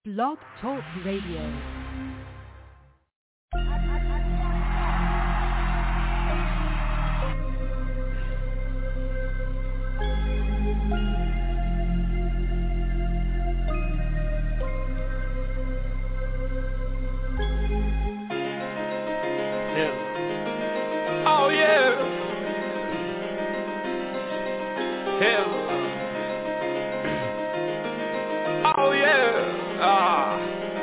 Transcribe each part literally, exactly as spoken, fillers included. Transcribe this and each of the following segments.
Blog Talk Radio. Oh yeah. Hell. Oh yeah. Ah.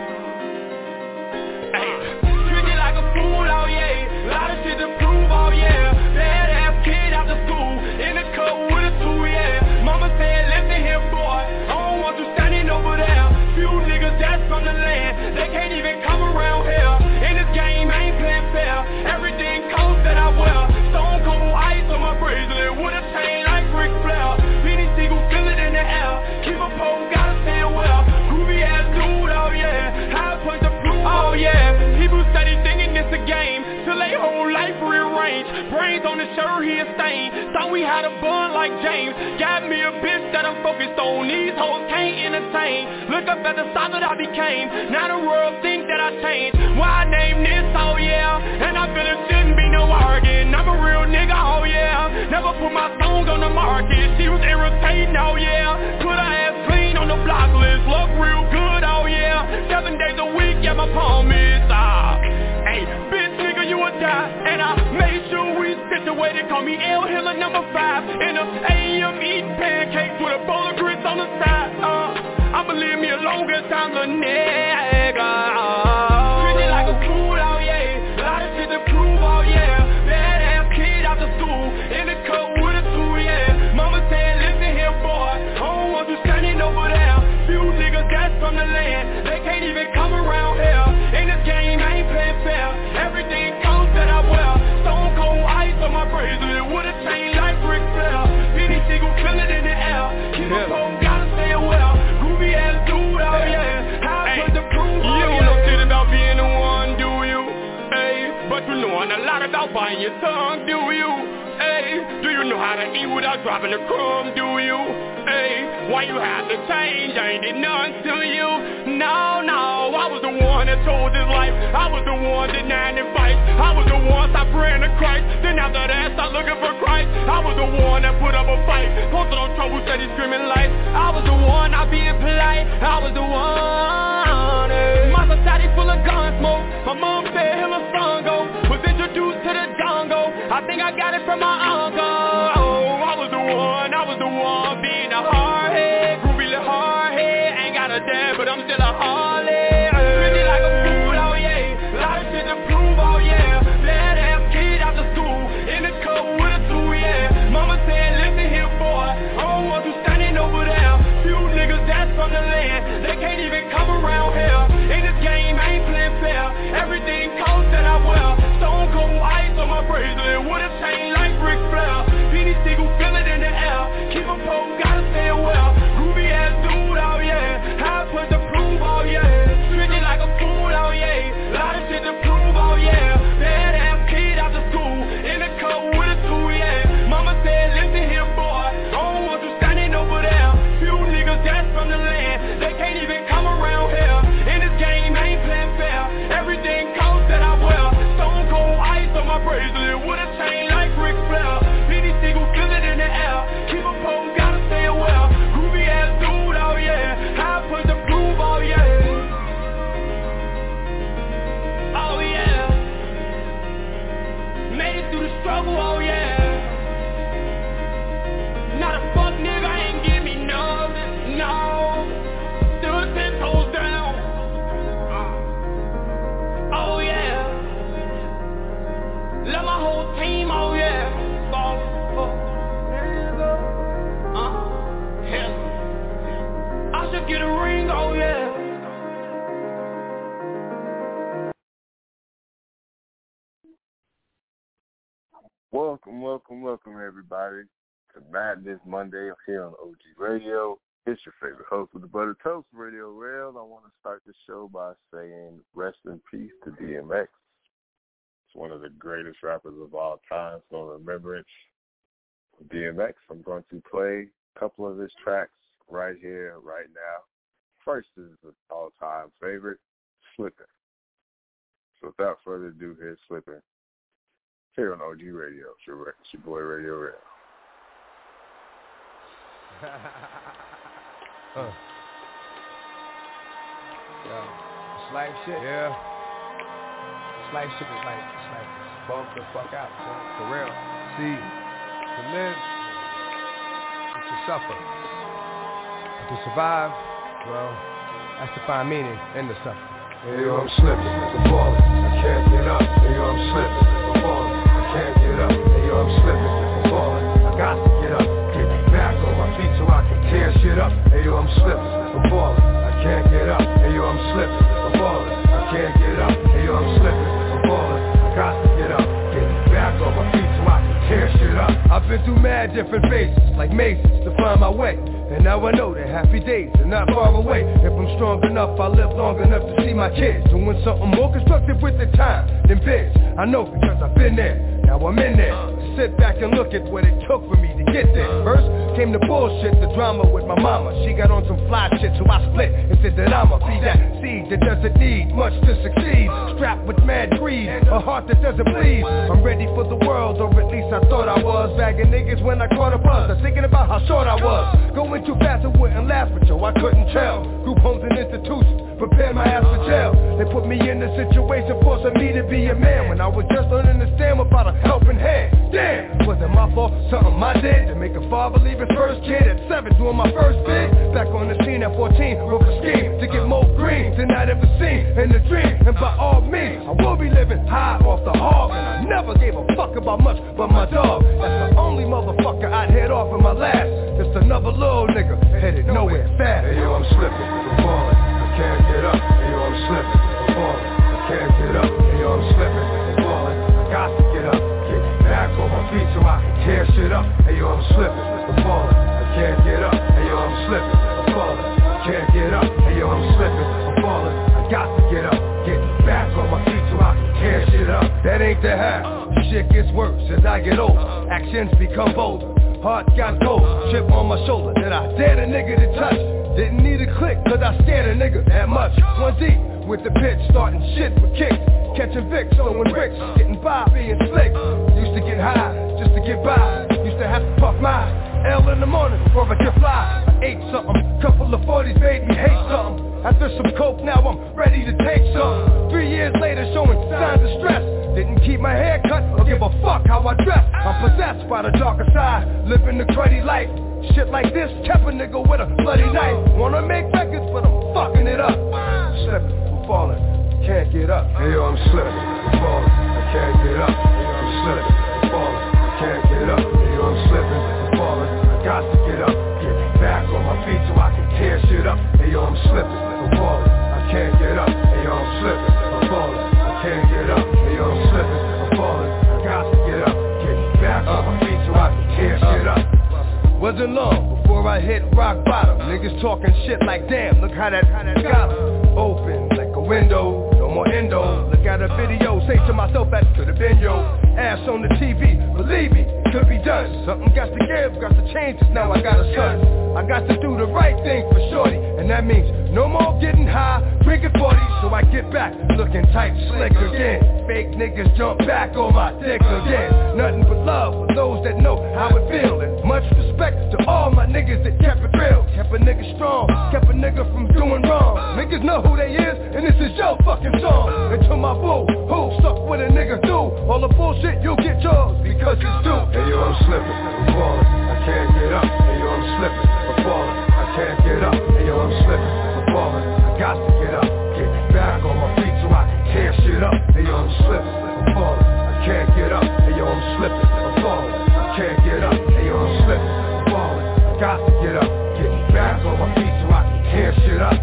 Hey. Treat it like a fool, oh yeah. Lot of shit to prove, oh yeah. Bad ass kid after school. In the coat with a two, yeah. Mama said, listen here, boy. I don't want you standing over there. Few niggas that's from the land. They can't even come around here. In this game, I ain't playing fair. Everything comes that I wear. Stone cold ice on my bracelet. With a chain like Ric Flair. Beanie Siegel, feel it in the air. Keep a pole, gotta stand well. Groovy ass dude, oh yeah. High point to prove, oh yeah. People steady thinking it's a game. Till they whole life rearrange. Brains on the shirt, he a stain. Thought we had a bond like James. Got me a bitch that I'm focused on. These hoes can't entertain. Look up at the size that I became. Now the world think that I changed. Why I named this, oh yeah. And I feel it shouldn't be no arguing. I'm a real nigga, oh yeah. Never put my songs on the market. She was irritating, oh yeah. Put her ass clean on the block list. Look real good, oh yeah. Seven days a week, yeah, my palm is ah. Hey, bitch nigga, you a die. And I made sure we sit the way they call me L Hiller number five. In the A M eating pancakes with a bowl of grits on the side. Uh, I'ma leave me alone cause I'm a nigga. Treat it like a fool, oh yeah. Lot of shit to prove, oh yeah. Bad ass kid after school. In the coat with a two, yeah. Mama said, listen here, boy. I don't want you standing over there. Few niggas that's from the land. They can't even come around here. In this game, I ain't playing fair. Everything comes that I wear. Stone cold ice on my bracelet. With a chain like Ric Flair. Beanie Siegel, feel it in the air. Keep a pole, gotta stay well. Groovy ass dude, oh yeah. How I put the proof, oh yeah. You don't know shit about being the one, do you? Hey, but you know a lot about biting your tongue, do you? Hey, do you know how to eat without dropping a crumb, do you? Hey, why you have to change? I ain't did nothing to you. No, no, I was the one that chose his life. I was the one denying advice. I was the one stop praying to Christ. Then after that, start looking for Christ. I was the one that put up a fight. Posted on trouble, said he's screaming life. I was the one not being polite. I was the one. Hey. My society full of gun smoke. My mom said him a son go. Was introduced to the jungle. I think I got it from my uncle. Oh, I was the one. I was the one being a hard head. Groovy little hard head. Ain't got a dad, but I'm still a Harley. Treat it like a fool, oh yeah. Lot of shit to prove, oh yeah. Bad ass kid after school. In the coat with a two, yeah. Mama said, listen here, boy. I don't want you standing over there. Few niggas that's from the land. They can't even come around here. In this game, I ain't playing fair. Everything costs that I wear. Stone cold ice on my bracelet. With a chain like Ric Flair. Beanie Siegel, feel it in the air. Keep a pole, gotta stay well. Groovy ass dude, oh yeah. How I put the proof, oh yeah. Treat it like a fool, oh yeah. Lot of shit to prove, oh yeah. Bad ass kid after school. In the coat with a two, yeah. Mama said, listen here, boy. I don't want you standing over there. Few niggas that's from the land. They can't even come around here. In this game, I ain't playing fair. Everything costs that I wear. Stone cold ice on my bracelet. With a chain like Ric Flair. Beanie Siegel, feel it in the air. Keep a pole, gotta stay well. Groovy ass dude, oh yeah. How I put the proof, oh yeah. Oh yeah. Made it through the struggle, oh yeah. Not a fuck nigga, ain't give me nothing, no. Stood ten toes down. Oh yeah. Love my whole team, oh yeah. Fall, fall, nigga. Uh, hell. I should get a ring, oh yeah. Welcome, welcome, welcome, everybody, to Madness Monday here on O G Radio. It's your favorite host with the Butter Toast, Radio Rail. I want to start the show by saying rest in peace to D M X. It's one of the greatest rappers of all time, so in remembrance of D M X, I'm going to play a couple of his tracks right here, right now. first is an all-time favorite, Slippin'. So without further ado, here's Slippin' here on O G Radio. It's your, it's your boy Radio Real. uh. Yeah. It's life shit. Yeah. It's life shit is like, it's like, bump the fuck out, so, for real. See, to live is to suffer. To survive, well, that's to find meaning in the suffering. Hey yo, I'm slipping, I'm falling, I can't get up. Hey yo, I'm slipping, I'm falling, I can't get up. Hey yo, I'm slipping, I'm falling, I got to get up. Get back on my feet so I can tear shit up. Hey yo, I'm slipping, I'm falling, I can't get up. Hey yo, I'm slipping, I'm falling, I can't get up. Hey yo, I'm slipping, I'm falling, I got to get up. Get back on my feet so I can tear shit up. I've been through mad different phases, like mazes, to find my way. And now I know that happy days are not far away. If I'm strong enough, I'll live long enough to see my kids doing something more constructive with the time than biz. I know because I've been there, now I'm in there. Sit back and look at what it took for me to get there. First came the bullshit, the drama with my mama. She got on some fly shit, so I split and said that I'ma be that seed that doesn't need much to succeed. Strapped with mad greed, a heart that doesn't bleed. I'm ready for the world, or at least I thought I was. Bagging niggas when I caught a buzz. I'm thinking about how short I was. Going too fast, I wouldn't last, but yo, I couldn't tell. Group homes and institutions prepare my ass for jail. They put me in a situation forcing me to be a man when I was just learning to stand without a helping hand. Damn, was it my fault? Something I did to make a father leave his first kid at seven, doing my first bid. Back on the scene at fourteen, wrote a scheme to get more green than I'd ever seen in the dream. And by all means, I will be living high off the hog. And I never gave a fuck about much but my dog. That's the only motherfucker I'd head off in my last. Just another little nigga headed nowhere fast. Hey yo, I'm slipping, I'm falling, I can't get up. Hey yo, I'm slipping, I'm falling, I can't get up. Hey yo, I'm slipping, I'm falling, I got to get up. Get back on my feet so I can tear shit up. Hey yo, I'm slipping, I'm falling, I can't get up. Hey yo, I'm slipping, I'm falling, I can't get up. Hey yo, I'm slipping, I'm falling, I got to get up. Get back on my feet so I can tear shit up. That ain't the half. Shit gets worse as I get older. Actions become bolder. Heart got cold. Chip on my shoulder that I dared a nigga to touch. Didn't need a click cause I scared a nigga that much. One deep with the pitch, starting shit with kicks. Catching Vicks, throwing bricks, getting by, being slick. Used to get high just to get by. Used to have to puff my L in the morning before I could fly. I ate something, couple of forties made me hate something. After some coke, now I'm ready to take some. Three years later, showing signs of stress. Didn't keep my hair cut or give a fuck how I dress. I'm possessed by the darker side, living the cruddy life. Shit like this kept a nigga with a bloody knife. Wanna make records, but I'm fucking it up. Slipping, I'm falling, can't get up. Hey yo, I'm slipping, I'm falling, I can't get up. Hey yo, I'm slipping, I'm falling, I can't get up. Hey yo, I'm slipping, I'm falling, I got to get up. Get back on my feet so I can tear shit up. Hey yo, I'm slipping, I'm falling, I can't get up. Hey yo, I'm slipping, I'm falling, I can't get up. Hey yo, I'm slipping, I'm falling, I got to get up. Get back on my feet so I can tear shit up. Wasn't long before I hit rock bottom. Niggas talking shit like damn, look how that, how that got 'em. Open like a window, no more endo. Look at a video, say to myself that could have been yo. Ass on the T V, believe me, it could be done. Something got to give, got to change, cause now I got a son. I got to do the right thing for shorty, and that means no more getting high, drinking forty. So I get back, looking tight, slick again. Fake niggas jump back on my dick again. Nothing but love for those that know how it feel, and much respect to all my niggas that kept it real. Kept a nigga strong, kept a nigga from doing wrong. Niggas know who they is, and this is your fucking song. And to my boo, who suck what a nigga do. All the bullshit, you'll get yours, because it's due. Hey yo, I'm slipping, I'm falling, I can't get up. Hey yo, I'm slipping, I'm falling, I can't get up. Hey yo, I'm slipping, I'm falling, I got to get up. Get back on my feet so I can tear shit up. Hey yo, I'm slipping, I'm falling, I can't get up. Hey yo, I'm slipping, I'm falling, I can't get up. Hey yo, I'm slipping, I'm falling, I got to get up. Get back on my feet so I can tear shit up.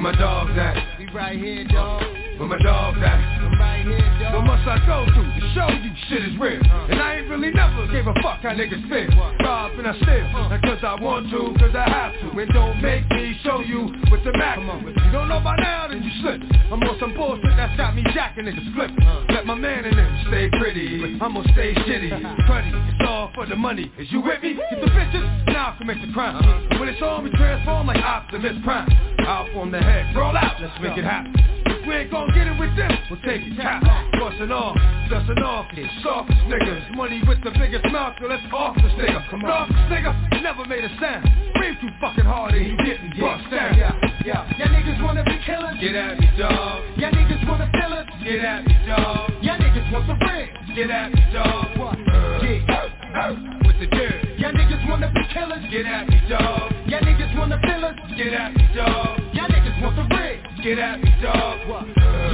Where my dogs at? We right here, dog. Where my dogs at? I'm right here, dog. What must I go through to show you shit is real? And I ain't really never gave a fuck how niggas feel. Rob and I steal, not cause I want to, cause I have to. And don't make me show you with the Mac. If you don't know by now, then you slip. I'm on some bullshit that's got me jacking niggas flipping. Let my man in them stay pretty, I'm gonna stay shitty. Cruddy, it's all for the money. Is you with me? Get the bitches, now I'll commit the crime. When it's on, we transform like Optimus Prime. Out from the head, roll out, let's make it happen. If we ain't gon' get it with them, we'll take it cap. Bustin' off, dustin' off, softest niggas. Money with the biggest mouth, so let's off this nigga. Come on, this nigga never made a sound. Breathe too fucking hard and he didn't bust down. Yeah, yeah. Y'all niggas wanna be killers? Get at me, dog. Y'all niggas wanna fill us? Get at me, dog. Y'all niggas want the bread? Get at me, dog. What? Uh, Yeah. With the dirt. Y'all niggas wanna be killers? Get at me, dog. Y'all niggas wanna fill us? Get at me, dog. Y'all niggas want the bread? Get at me, dog. What? Uh,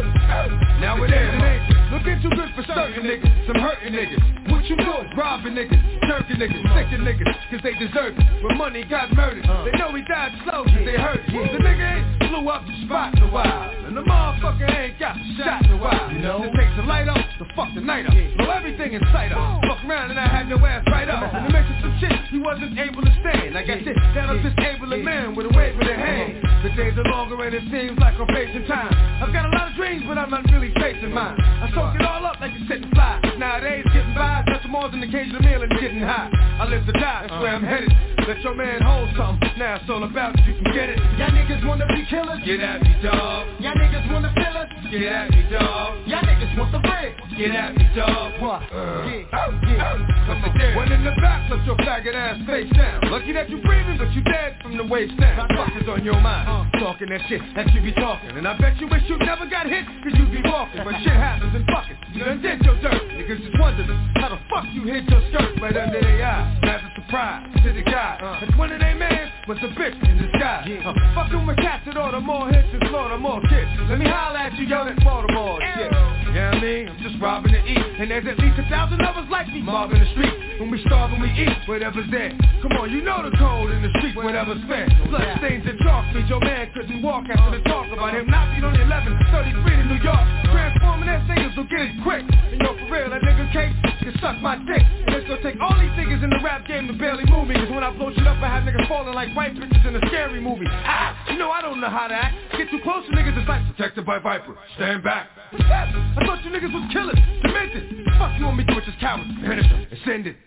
Yeah. Now it is, it ain't looking too good for certain niggas. Some hurting niggas. What you doing? Robbing niggas, jerking niggas, sicking niggas, cause they deserve it. When money got murdered, they know he died slow cause they hurt it. The nigga ain't blew up the spot in a while, and the motherfucker ain't got shot in a while. You know, it takes a light up to fuck the night up. Blow everything in sight up. Fuck around and I had no ass right up. And to mention some shit he wasn't able to stand. I got shit that'll disable a man with a wave of their hand. The days are longer and it seems like I'm facing time. I've got a lot of dreams, but I'm not really facing mine. I soak it all up like a sitting fly. Nowadays, getting by, just more than the occasional meal and getting high. I live to die, that's where I'm headed. Let your man hold something. Now it's all about you can get it. Y'all niggas wanna be killers? Get at me, dog. Y'all niggas wanna fill us? Get at me, dog. Y'all niggas want the bread? Get at me, dog. What? Uh, Yeah. Yeah. One in the back, put your faggot ass face down. Lucky that you breathing, but you dead from the waist down. Fuck is on your mind? Talking that shit that you be talking. And I bet you wish you never got hit, cause you be walking. But shit happens and fuck it, you done did your dirt. Niggas just wondering how the fuck you hit your skirt right under their eye. That's a surprise to the guy. That's one of they man was a bitch in disguise. Uh, fucking with cats that order more hits and slaughter more kids. Let me holler at you, yell at Baltimore shit. Yeah, I mean, I'm just robbing to eat. And there's at least a thousand others like me mobbing the street. When we starve and we eat, whatever's there. Come on, you know the code in the street, whatever's fair. Blood stains and chalk means your man couldn't walk after the talk about him not beat on the eleven thirty-three to New York. Transforming that niggas will get it quick. And yo, for real, that nigga Case can suck my dick. And it's gonna take all these niggas in the rap game to barely move me. Cause when I blow shit up, I have niggas falling like white bitches in a scary movie. Ah, you know I don't know how to act. Get too close to niggas, it's like protected by Viper. Stand back. What's that? I thought you niggas was killers, demented. Fuck you want me to do with this coward? Finish him and send it.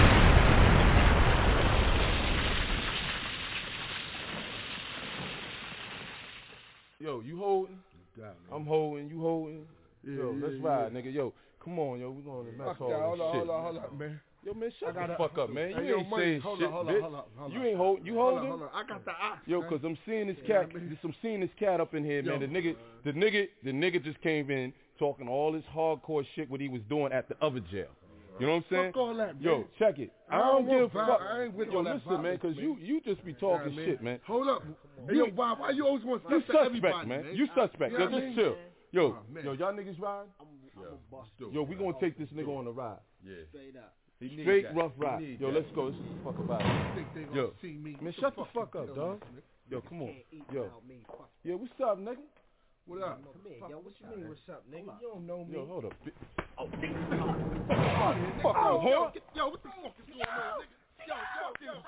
Yo, you holding? I'm holding, you holding. Yeah, yo, let's yeah, ride, yeah. Nigga. Yo, come on, yo, we going to mess all this hold on, shit. Hold on, hold on, man. Yo, man, shut gotta, the fuck up, man. You hey, ain't yo, saying hold shit, on, hold bitch. on, hold on, hold on. You ain't hold, you hold holding? On, hold on. I got the ox, yo, man. cause I'm seeing this cat, yeah, I mean, I'm seeing this cat up in here, man. Yo, the nigga, the nigga, the nigga just came in talking all this hardcore shit what he was doing at the other jail. You know what I'm saying? Fuck all that, man. Yo, check it. I, I don't, don't give a fuck. I ain't with yo, all that listen, man, cause man. you you just be talking yeah, shit, man. Hold up. Hey, yo, Bob, why you always want to You suspect suspect, everybody, man. man? You suspect. Yeah, Yo, I just mean, chill. Yo, oh, yo, y'all niggas ride? I'm, I'm a buster. Yo, we gonna take this nigga on a ride. Yeah. Straight up. Straight rough ride. Yo, let's go. Let's just fuck about it. Yo, see me. man, shut the fuck up, dog. Yo, come on. Yo. Yo, what's up, nigga? What up? Come here, yo. What you mean, what's up, nigga? You don't know me. Yo, hold up. Oh, nigga. Fuck you, huh? Yo, what the fuck is going on, nigga? Yo, yo, yo.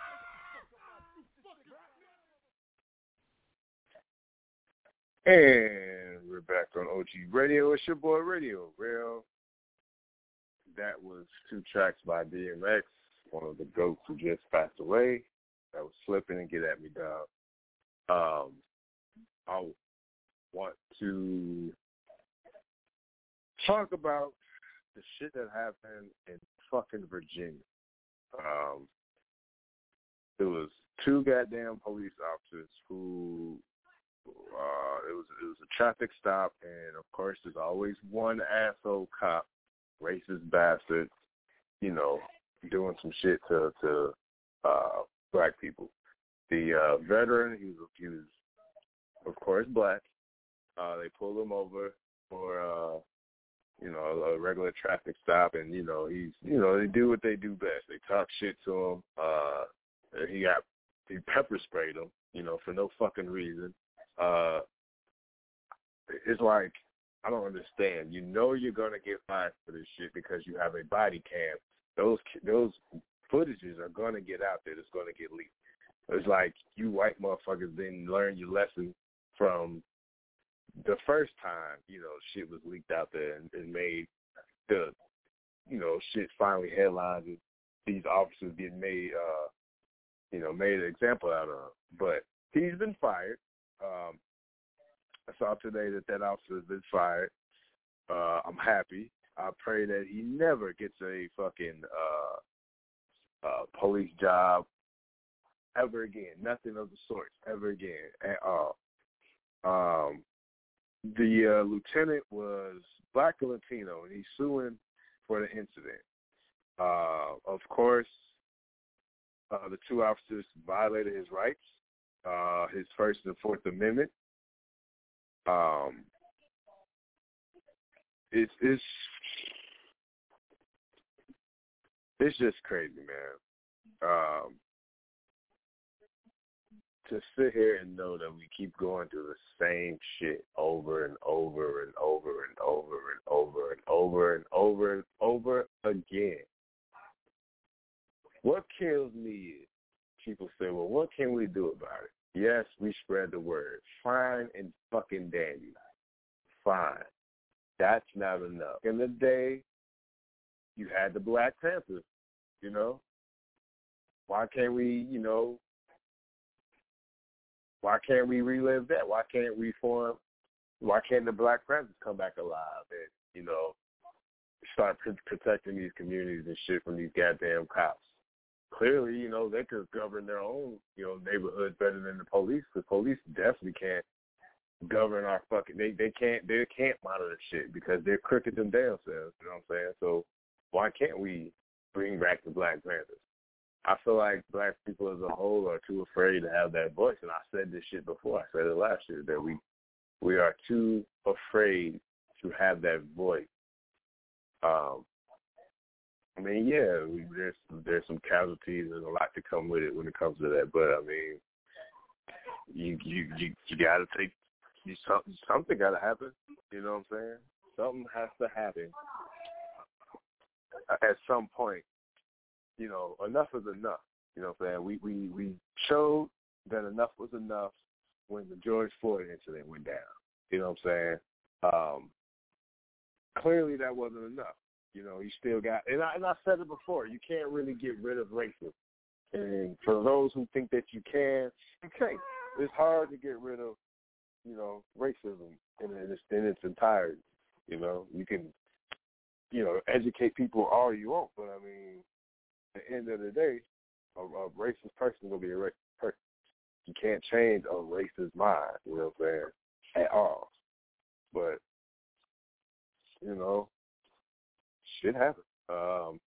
And we're back on O G Radio. It's your boy Radio Real. That was two tracks by D M X, one of the goats who just passed away. That was Slipping and Get At Me, Dog. Um, I want to talk about the shit that happened in fucking Virginia. Um, there was two goddamn police officers who uh, it was it was a traffic stop, and of course, there's always one asshole cop, racist bastard, you know, doing some shit to to uh, black people. The uh, veteran, he was he was of course black. Uh, they pulled him over for uh, you know a regular traffic stop, and you know he's you know they do what they do best. They talk shit to him. Uh, he got he pepper sprayed him, you know, for no fucking reason. Uh, it's like, I don't understand. You know you're gonna get fired for this shit because you have a body cam. Those those footages are gonna get out there. It's gonna get leaked. It's like you white motherfuckers didn't learn your lesson from the first time, you know, shit was leaked out there and, and made the, you know, shit finally headlines and these officers getting made, uh, you know, made an example out of. But he's been fired. Um, I saw today that that officer has been fired. Uh, I'm happy. I pray that he never gets a fucking uh, uh, police job ever again. Nothing of the sort ever again at all. Um, the uh, lieutenant was black and Latino, and he's suing for the incident. Uh, of course, uh, the two officers violated his rights, uh, his First and Fourth Amendment. Um, it's it's it's just crazy, man. Um, to sit here and know that we keep going through the same shit over and over and over and over and over and over and over and over again. What kills me is people say, well, what can we do about it? Yes, we spread the word. Fine and fucking dandy. Fine. That's not enough. In the day, you had the Black Panthers, you know? Why can't we, you know, why can't we relive that? Why can't we form, why can't the Black Panthers come back alive and, you know, start pr- protecting these communities and shit from these goddamn cops? Clearly, you know, they could govern their own, you know, neighborhood better than the police. The police definitely can't govern our fucking. They they can't they can't monitor shit because they're crooked them damn selves. You know what I'm saying? So why can't we bring back the Black Panthers? I feel like black people as a whole are too afraid to have that voice, and I said this shit before. I said it last year that we we are too afraid to have that voice. Um. I mean, yeah, we, there's there's some casualties and a lot to come with it when it comes to that. But I mean, you you you, you got to take you, something. Something got to happen. You know what I'm saying? Something has to happen at some point. You know, enough is enough. You know what I'm saying? We we we showed that enough was enough when the George Floyd incident went down. You know what I'm saying? Um, clearly, that wasn't enough. You know, you still got, and I, and I said it before, you can't really get rid of racism. And for those who think that you can, you can't. It's hard to get rid of, you know, racism in, in, its, in its entirety. You know, you can, you know, educate people all you want, but I mean, at the end of the day, a, a racist person will be a racist person. You can't change a racist mind, you know what I'm saying, at all. But, you know, shit happens. Um,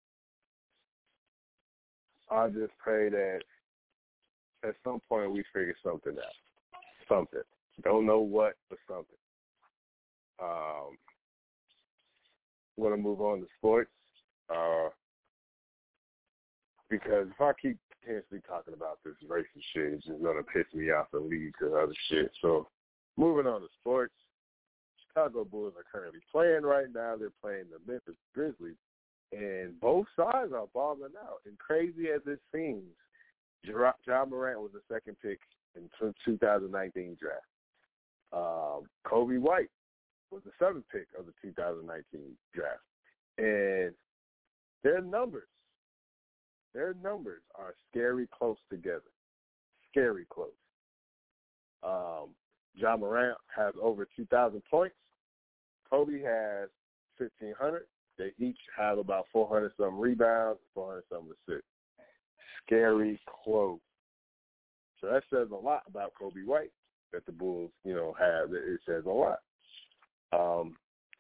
I just pray that at some point we figure something out. Something. Don't know what, but something. Um, want to move on to sports uh, because if I keep potentially talking about this racist shit, it's just going to piss me off and lead to other shit. So moving on to sports. Chicago Bulls are currently playing right now. They're playing the Memphis Grizzlies, and both sides are balling out. And crazy as it seems, Ja Morant was the second pick in the two thousand nineteen draft. Um, Kobe White was the seventh pick of the two thousand nineteen draft. And their numbers, their numbers are scary close together. Scary close. Um, Ja Morant has over two thousand points. Kobe has fifteen hundred. They each have about four hundred some rebounds, four hundred some assists. Scary close. So that says a lot about Kobe White that the Bulls, you know, have. It says a lot. Um,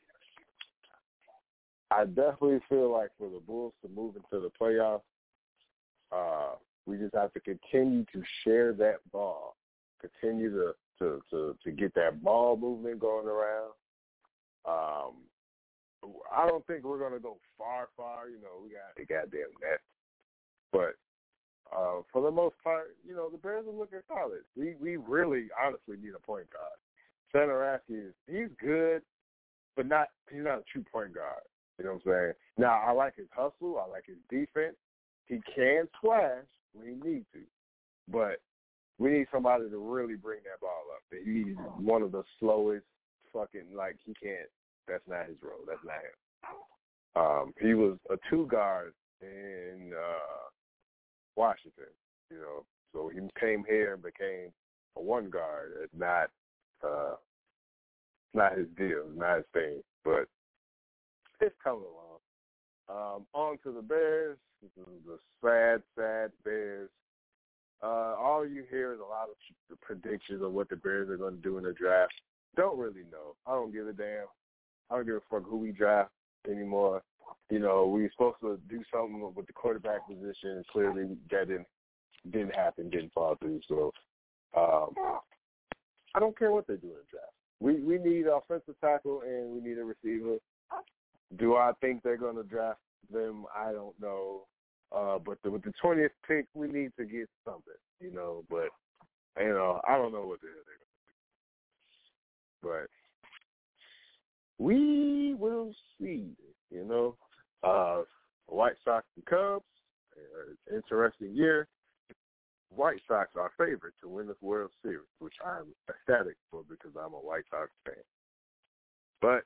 I definitely feel like for the Bulls to move into the playoffs, uh, we just have to continue to share that ball, continue to To, to, to get that ball movement going around. Um, I don't think we're going to go far, far. You know, we got the goddamn net. But uh, for the most part, you know, the Bears are looking solid. We we really honestly need a point guard. Satoransky is he's good, but not he's not a true point guard. You know what I'm saying? Now I like his hustle. I like his defense. He can splash when he needs to, but we need somebody to really bring that ball up. He's one of the slowest fucking like he can't. That's not his role. That's not him. Um, he was a two guard in uh, Washington. You know, so he came here and became a one guard. It's not. Uh, not his deal. Not his thing. But it's coming along. Um, on to the Bears. This is the sad, sad Bears. Uh, all you hear is a lot of predictions of what the Bears are going to do in the draft. Don't really know. I don't give a damn. I don't give a fuck who we draft anymore. You know, we were supposed to do something with the quarterback position. Clearly, that didn't, didn't happen, didn't fall through. So um, I don't care what they do in the draft. We we need an offensive tackle and we need a receiver. Do I think they're going to draft them? I don't know. Uh, but the, with the twentieth pick, we need to get something, you know. But, you know, I don't know what the hell they're going to do. But we will see, you know. Uh, White Sox and Cubs, uh, interesting year. White Sox are favored to win the World Series, which I'm ecstatic for because I'm a White Sox fan. But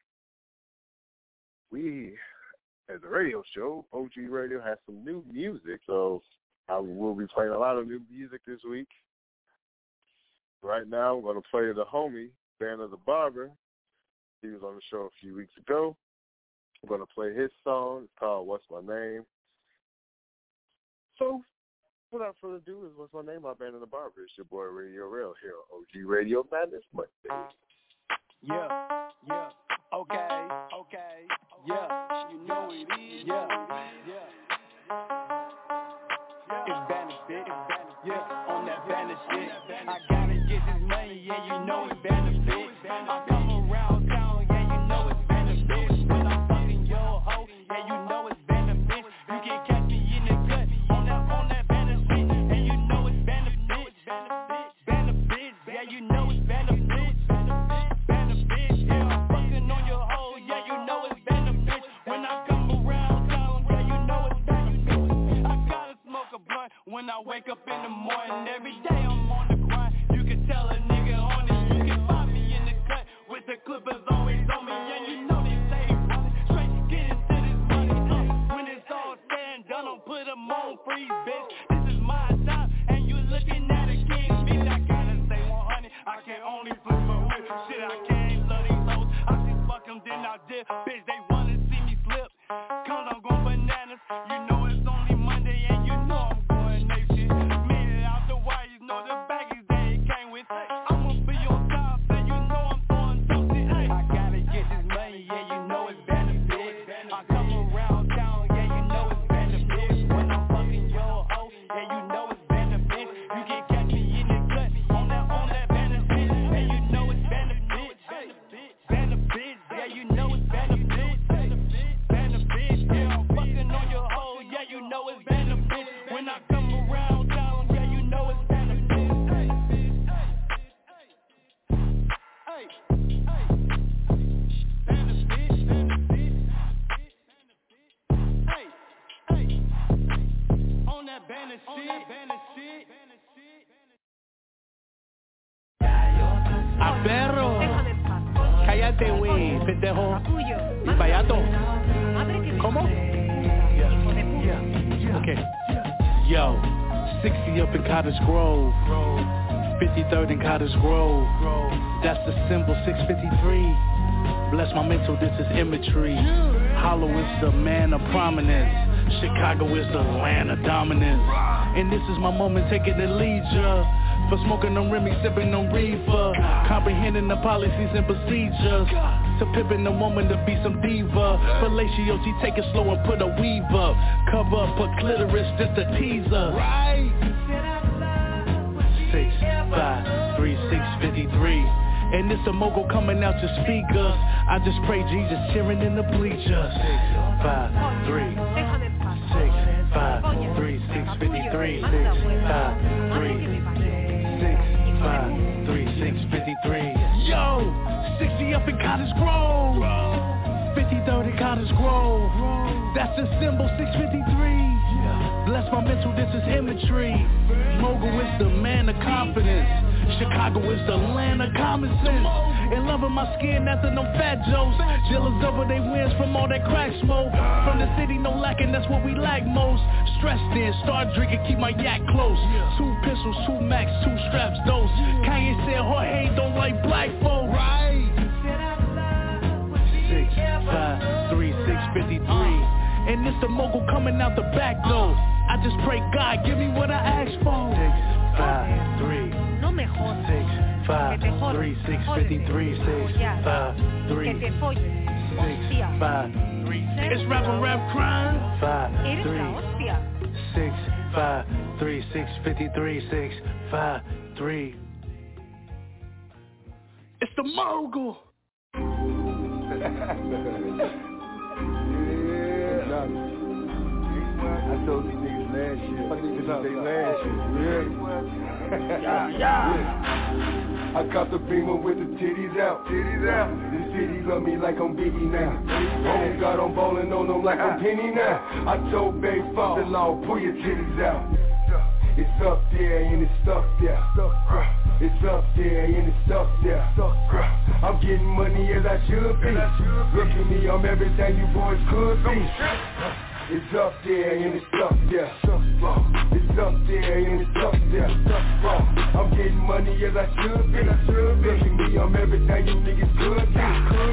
we, as a radio show, O G Radio has some new music, so I will be playing a lot of new music this week. Right now, I'm going to play the homie, Banner the Barber. He was on the show a few weeks ago. I'm going to play his song. It's called What's My Name. So, without further ado, is What's My Name by Banner the Barber. It's your boy Radio Real here on O G Radio Madness Monday. Yeah, yeah, okay, okay, yeah, you know it is, yeah, yeah. It's Banner shit, yeah, on that Banner shit. I gotta get this money, yeah, you know it's Banner shit. I come around town, yeah, you know it's Banner shit. When I'm fucking your hoe, yeah, you know it's Banner shit. You can catch me in the cut, on that, on that Banner shit. And you know it's Banner shit, Banner bitch, yeah, you know it's Banner bitch. When I wake up in the morning, every day I'm on the grind. You can tell a nigga on it, you can find me in the cut with the clippers always on me. And you know they say running straight, get into this money. Uh, when it's all said and done, I'll put them on freeze, bitch. This is my time, and you looking at a king, bitch. I gotta say one hundred, I can only flip my whip. Shit, I can't love these hoes. I just fuck them, then I dip. Bitch, they wanna see me slip, cause I'm going bananas. You know it's only Monday, and you know I'm know the baggies they came with. I'ma be on top, and you know I'm throwing some shit. I gotta get this money, yeah, you know it's benefit. I come around town, yeah, you know it's benefit. When I'm fucking your hoe, yeah, you know it's benefit. You can catch me in the cut on that, on that benefit, and you know it's benefit. Benefit, yeah, you know it's benefit. Benefit, yeah, I'm fucking on your hoe, yeah, you know it's benefit. When I come around town, yeah, you know it's benefit. A perro, cállate, güey, pendejo. Y payato. ¿Cómo? Okay. Yo, sixty up in Cottage Grove, fifty-third in Cottage Grove. That's the symbol six fifty-three. Bless my mental, this is imagery. Hollow is the man of prominence. Chicago is the land of dominance. And this is my moment, taking the lead, yeah. For smoking on Remy, sipping on reefer. Comprehending the policies and procedures. To pimping the woman to be some diva. Fellatio, she take it slow and put a weave up. Cover up her clitoris, just a teaser. Right. Six, five, three, six, fifty-three. And it's a mogul coming out your speakers. I just pray Jesus cheering in the bleachers. Six, five, three, six, five, three, six, fifty-three. Cottage Grove. fifty-third and Cottage Grove. That's the symbol six fifty-three. Bless my mental, this is imagery. Mogul is the man of confidence. Chicago is the land of common sense. In love with my skin after no fat jokes. Jealous over they wins from all that crack smoke. From the city, no lacking, that's what we lack most. Stressed in, start drinking, keep my yak close. Two pistols, two max, two straps, dose. Kanye said Jorge don't like black folks. Right. Six, five, three, six, fifty-three. And it's the mogul coming out the back door. I just pray God, give me what I asked for. Six, five, three. No me jodas. Six, five, three, six, fifty-three. Six, five, three. Six, five, three. It's rap and rap crime. Five, three. Six, five, three, six, fifty-three. Six, five, three. It's the mogul. I told these niggas last year. I think this is they last year. Yeah. yeah, yeah. I caught the beamer with the titties out. Titties out. The city love me like I'm Biggie now. Oh God, I'm ballin' on them like I'm Penny now. I told Babe, fuck the law, pull your titties out. It's up there and it's stuck there. It's up there and it's stuck there. I'm getting money as I should be. Look at me, I'm everything you boys could be. It's up there and it's up there. It's up there and it's up there. I'm getting money as I should be. Look at me, I'm everything you niggas could be.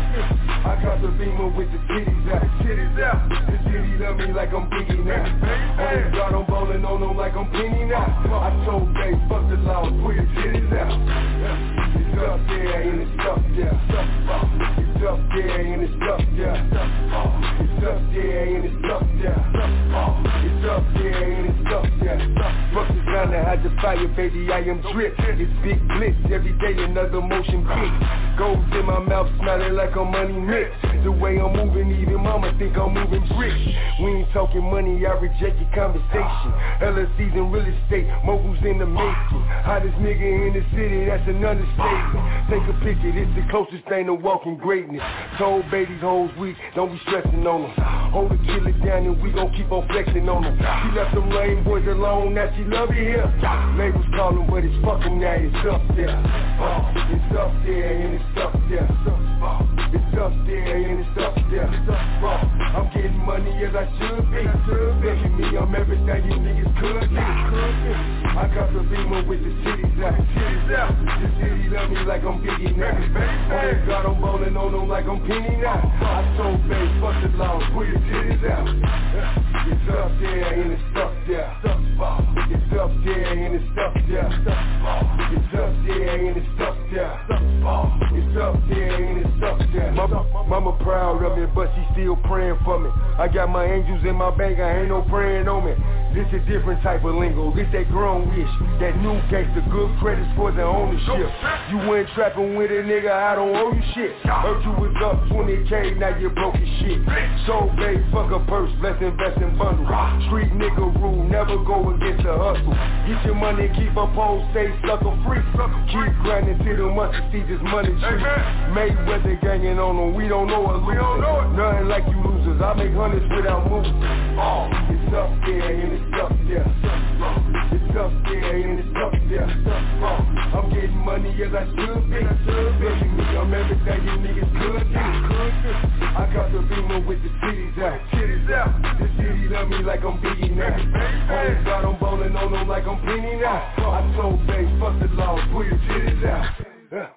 I got the beamer with the titties out. The city love me like I'm Biggie now. Oh God, I'm ballin' on them like I'm Penny now. I told Babe, fuck the law, put your titties out. It's up there and it's up there. It's up there and it's up there. It's up there and it's up there. It's up there and it's up there. Fuck the sound that had the fire, baby, I am drip. It's big blitz, every day another motion pick. Gold in my mouth, smelling like a money mix. The way I'm moving, even mama think I'm moving bricks. We ain't talking money, I reject your conversation. L S Ds in real estate, moguls in the making. Hottest nigga in the city, that's an understatement. Take a picture, this the closest thing to walking greatness. Told babies hoes weak, don't be stressing on them. Hold the killer down and we gon' keep on flexing on them. She left them lame boys alone, now she love it here. Labels callin', but it's fucking now, it's up there. Uh, it's up there and it's up there. It's up there and it's up there. Uh, I'm getting money as I should be. Look at me, I'm everything you niggas could be. I got the beamer with the titties out. The city love me like I'm Biggie now. Oh God, I'm ballin' on them like I'm Penny now. I told Babe, fuck the law, put your titties out. It's up there and it's up there. It's up there and it's up there. It's up there and it's up there. It's up there and it's up there. Mama, mama proud of me, but she still praying for me. I got my angels in my bank, I ain't no praying on me. This a different type of lingo, this that grown ish. That new gangster, good credits for the ownership. You went trapping with a nigga, I don't owe you shit. Heard you was up twenty K, now you broke as shit. So babe, fuck a purse, let's invest in bundle. Street nigga rule, never go against the hustle. Get your money, keep a pole, stay sucker free. Keep grinding till the money see this money tree. Mayweather ganging on them, we don't know a loser. Nothing like you losers, I make hundreds without moving. Oh, it's up there and it's up there. It's up there and it's up there. I'm getting money as I should be. Look at me, I'm everything you niggas could be. I got the beamer with the titties out. The city love me like I'm Biggie now. Oh God, I'm ballin' on them like I'm Penny now. I told Babe, fuck the law, put your titties out. Yeah.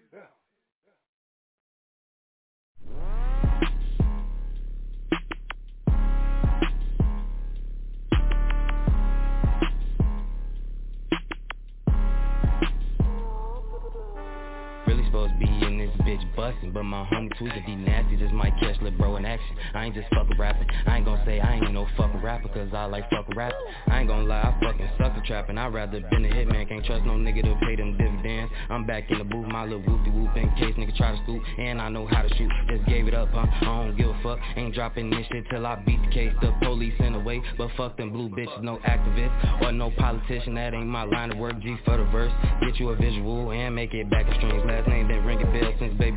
Supposed to be in this bitch bustin', but my homie tweakin' be nasty, just might catch lil' bro in action. I ain't just fuckin' rapping, I ain't gon' say I ain't no fucking rapper, cause I like fucking rapping. I ain't gon' lie, I fucking suck at trappin', I'd rather been a hitman, can't trust no nigga to pay them dividends. I'm back in the booth, my little whoopty whoop, in case nigga try to scoop, and I know how to shoot, just gave it up, huh, I don't give a fuck, ain't dropping this shit till I beat the case, the police in the way, but fuck them blue bitches, no activist, or no politician, that ain't my line of work, G for the verse, get you a visual, and make it back in strings, last name been ringing bells since baby do, but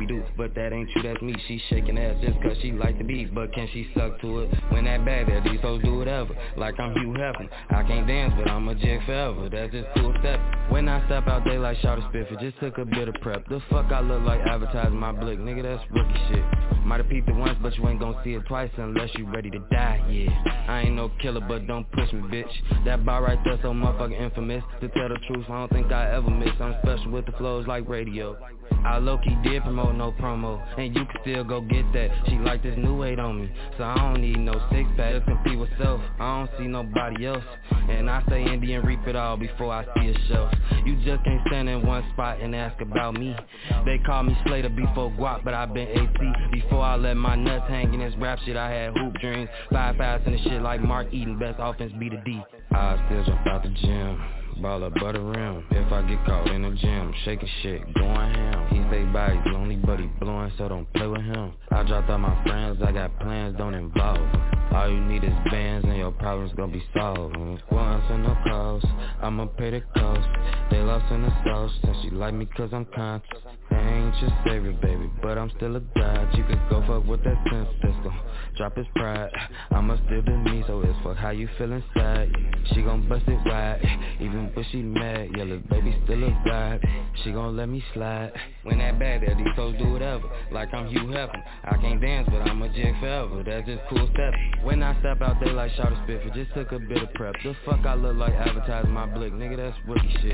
but that ain't you, that's me. She shaking ass just cause she like the beat, but can she suck to it? When that bad there, these hoes do whatever, like I'm Hugh Hefner. I can't dance, but I'm a jig forever, that's just cool step. When I step out, they like shout a spiff, it just took a bit of prep. The fuck I look like advertising my blick, nigga, that's rookie shit. Might've peeped it once, but you ain't gon' see it twice unless you ready to die, yeah. I ain't no killer, but don't push me, bitch. That bar right there so motherfucking infamous. To tell the truth, I don't think I ever miss. I'm special with the flows like radio. I low-key did promote, no promo, and you can still go get that. She like this new weight on me, so I don't need no six-pack. Just compete with self, I don't see nobody else. And I say Indian reap it all before I see a shelf. You just can't stand in one spot and ask about me. They call me Slater before Guap, but I been A C. Before I let my nuts hang in this rap shit, I had hoop dreams. Five fast in the shit like Mark Eden, best offense be the D. I still jump out the gym, ball up butter rim. If I get caught in the gym, shaking shit, going ham. He say bye, he's lonely but he blowing, so don't play with him. I dropped all my friends, I got plans, don't involve them. All you need is bands and your problems gon' be solved. Once and no calls, I'ma pay the cost. They lost in the sauce, and she like me cause I'm conscious. I ain't your favorite baby, but I'm still a god. You could go fuck with that sense that's gon' drop his pride. I'ma still be me, so it's fuck how you feel inside. She gon' bust it wide, even when she mad. Yeah, little baby still a god. She gon' let me slide. When that bad there, these hoes do whatever, like I'm Hugh Hefner. I can't dance, but I'm a jig forever, that's just cool step. When I step out, they like shout a spiff, it just took a bit of prep. The fuck I look like advertising my blick, nigga, that's rookie shit.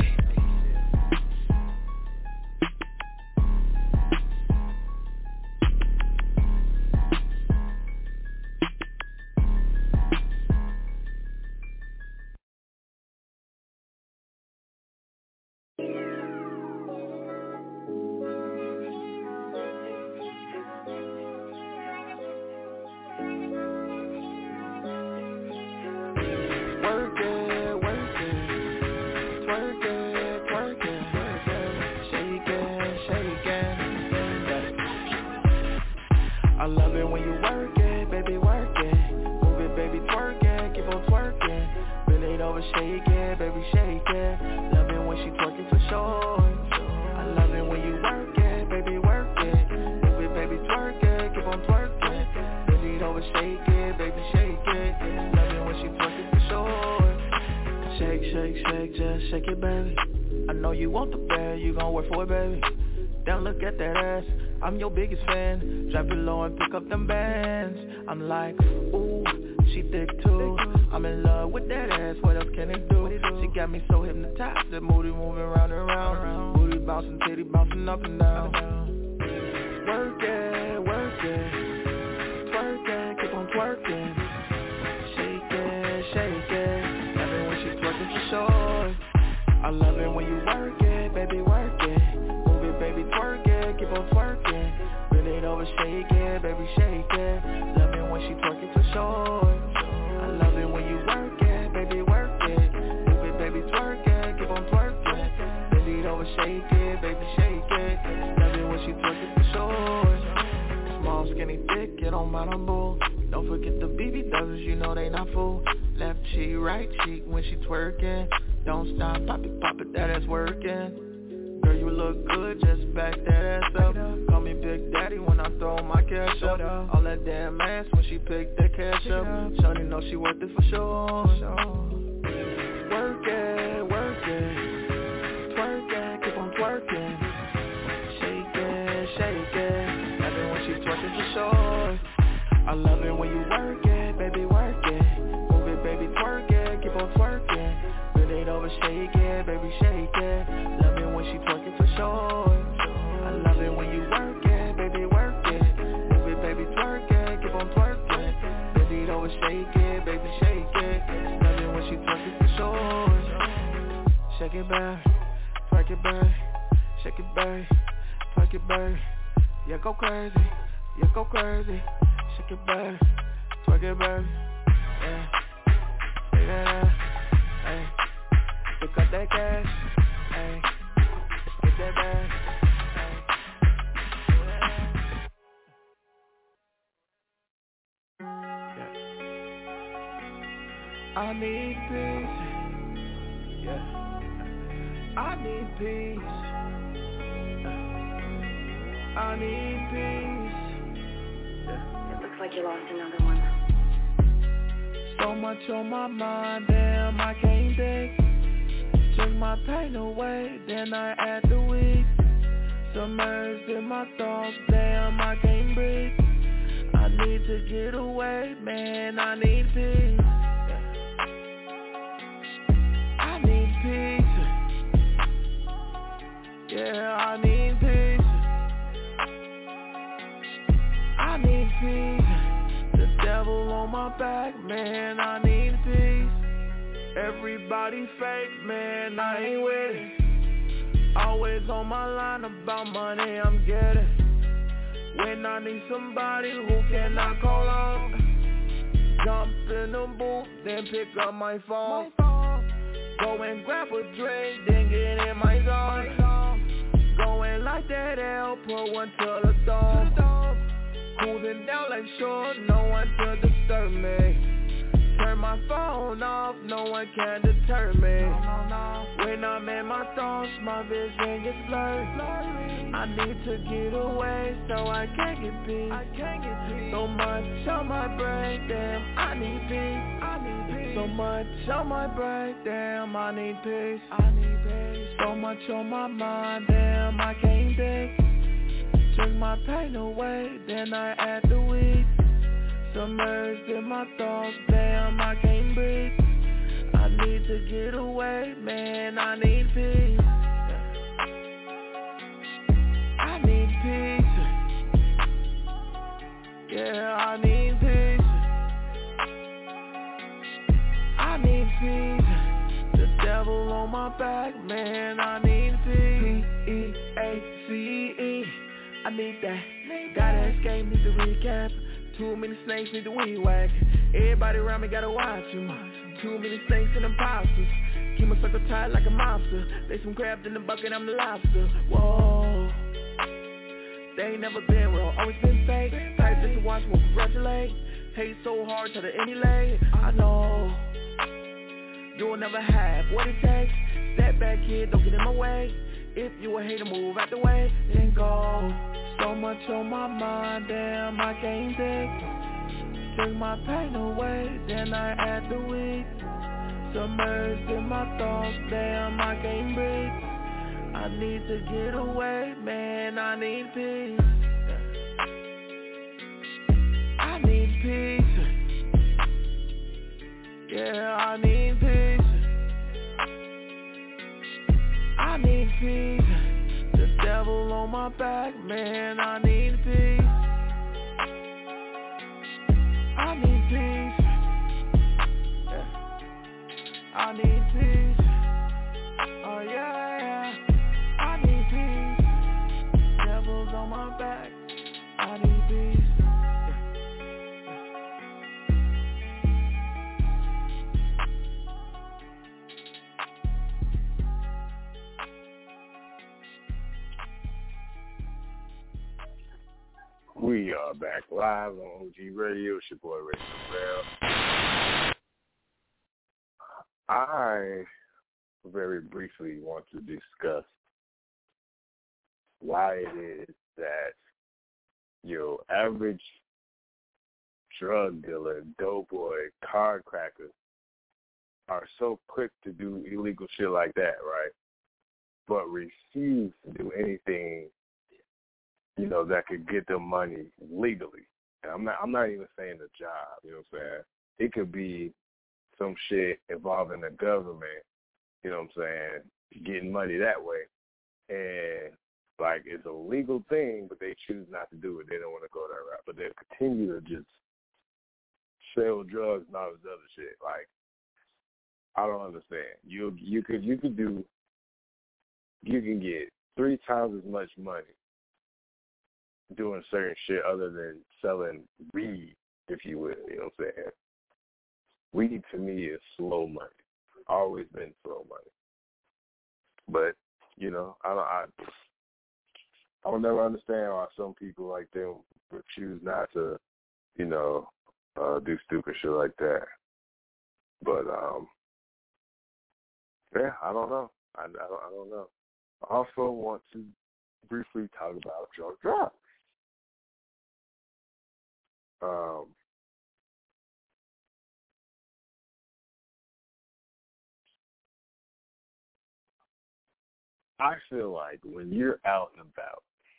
I'm your biggest fan. Drop it low and pick up them bands. I'm like, ooh, she thick too. I'm in love with that ass, what else can it do? She got me so hypnotized, that booty moving round and round. Booty bouncing, titty bouncing up and down. Work it, work it, twerk it, keep on twerking. Shake it, shake it, love it when she twerking for sure. I love it when you work it, baby, work it. Move it, baby, twerk it, keep on twerking. Bend it over, shake it, baby, shake it. Love it when she twerking for sure. I love it when you work it, baby, work it. Move it, baby, twerk it, keep on twerking. Bend it over, shake it, baby, shake it. Love it when she twerking for sure. Small, skinny, thick, it don't matter, boo. Don't forget the B B Ws, you know they not full. Left cheek, right cheek when she twerking. Don't stop, pop it, pop it, that ass working. Girl, you look good, just back that ass up. Call me Big Daddy when I throw my cash up. All that damn ass when she pick that cash up. Shawty know she worth it for sure. Work it, work it, twerk it, keep on twerking. Shake it, shake it, love it when she twerking for sure. I love it when you work it, baby, work it. Move it, baby, twerk it, keep on twerking. Bend it over, shake it, baby, shake it. Love it when she twerking for sure. I love it when you work it, baby, work it. Move it, baby, twerk it, keep on twerking. Bend it over, shake it, baby, shake it. Love it when she twerking for sure. Shake it back, twerk it back, shake it back, twerk it back. Yeah, go crazy, yeah, go crazy. Shake it back, twerk it back, yeah. Say that, hey. Pick up that cash, hey. Get that bag, hey. Yeah. I need peace, yeah. I need peace. I need peace. It looks like you lost another one. So much on my mind, damn, I can't think. Took my pain away, then I add the weak. Submerged in my thoughts, damn, I can't breathe. I need to get away, man, I need peace. I need peace. Yeah, I need peace. I need peace. The devil on my back, man, I need peace. Everybody fake, man, I ain't with it. Always on my line about money I'm getting. When I need somebody who can I call on, jump in the booth, then pick up my phone. Go and grab a drink, then get in my zone. Go and light that L, put one to the dome. Cruising down like shore, no one to disturb me. Turn my phone off, no one can deter me. When I'm in my thoughts, my vision gets blurred. I need to get away, so I can't get peace. So much on my brain, damn, I need peace. So much on my brain, damn, I need peace. So much on my mind, damn, I can't think. Took my pain away, then I add the weed. Submerged in my thoughts, damn, I can't breathe. I need to get away, man, I need peace. I need peace. Yeah, I need peace. I need peace. The devil on my back, man, I need peace. P E A C E, I need that. Gotta escape, need to recap. Too many snakes need to weed whack. Everybody around me gotta watch him. Too many snakes and imposters. Keep my circle tight like a mobster. They some crabs in the bucket, I'm the lobster. Whoa. They ain't never been real, always been fake. Type just to watch, won't congratulate. Hate so hard, try to emulate. I know you'll never have what it takes. Step back, kid, don't get in my way. If you a hater, move out the way, then go. So much on my mind, damn, I can't think. Take my pain away, then I add the weed. Submerged in my thoughts, damn, I can't breathe. I need to get away, man, I need peace. I need peace. Yeah, I need peace. I need peace. The devil on my back, man, I need peace. I need peace. Yeah. I need peace. Oh yeah, yeah. I need peace. Devil's on my back. I need peace. We are back live on O G Radio. It's your boy Ray Terrell. I very briefly want to discuss why it is that your average drug dealer, doughboy, card cracker are so quick to do illegal shit like that, right? But refuse to do anything, you know, that could get them money legally. And I'm not I'm not even saying the job, you know what I'm saying? It could be some shit involving the government, you know what I'm saying, getting money that way. And like it's a legal thing, but they choose not to do it. They don't want to go that route. But they continue to just sell drugs and all this other shit. Like, I don't understand. You you could you could do you can get three times as much money doing certain shit other than selling weed, if you will, you know what I'm saying? Weed to me is slow money. Always been slow money. But, you know, I don't I I will never understand why some people like them would choose not to, you know, uh, do stupid shit like that. But um yeah, I don't know. I, I don't I don't know. I also want to briefly talk about drunk driving. Um, I feel like when you're out and about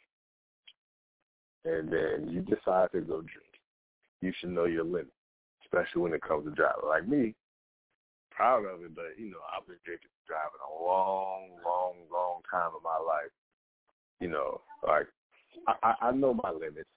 and then you decide to go drink, you should know your limit, especially when it comes to driving. Like me, proud of it, but, you know, I've been drinking and driving a long, long, long time in my life. You know, like, I, I know my limits.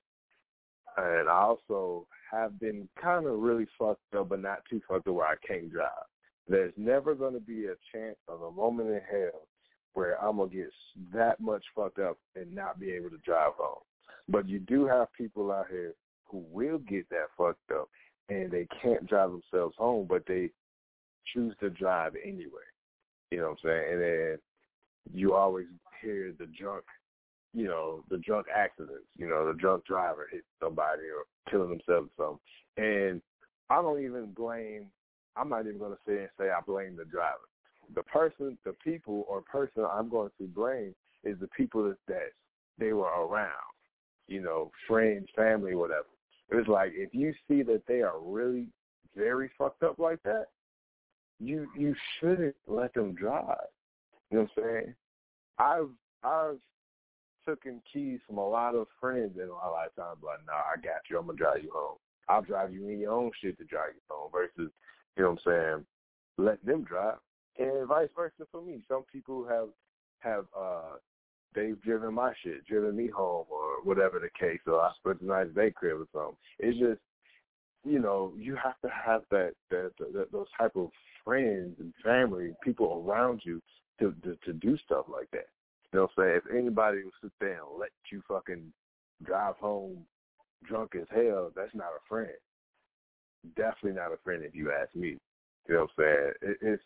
And I also have been kind of really fucked up, but not too fucked up where I can't drive. There's never going to be a chance of a moment in hell where I'm going to get that much fucked up and not be able to drive home. But you do have people out here who will get that fucked up and they can't drive themselves home, but they choose to drive anyway. You know what I'm saying? And then you always hear the drunk, you know, the drunk accidents, you know, the drunk driver hit somebody or killing themselves or something. And I don't even blame, I'm not even going to sit and say I blame the driver. The person, the people or person I'm going to blame is the people that, that they were around, you know, friends, family, whatever. It's like if you see that they are really very fucked up like that, you you shouldn't let them drive. You know what I'm saying? I've I've taken keys from a lot of friends in my lifetime, like, nah, I got you, I'm gonna drive you home. I'll drive you in your own shit to drive you home versus, you know what I'm saying, letting them drive. And vice versa for me. Some people have have uh they've driven my shit, driven me home or whatever the case, or I spent the night at their crib or something. It's just, you know, you have to have that, that, that those type of friends and family, people around you to, to to do stuff like that. You know what I'm saying? If anybody will sit there and let you fucking drive home drunk as hell, that's not a friend. Definitely not a friend if you ask me. You know what I'm saying? It, it's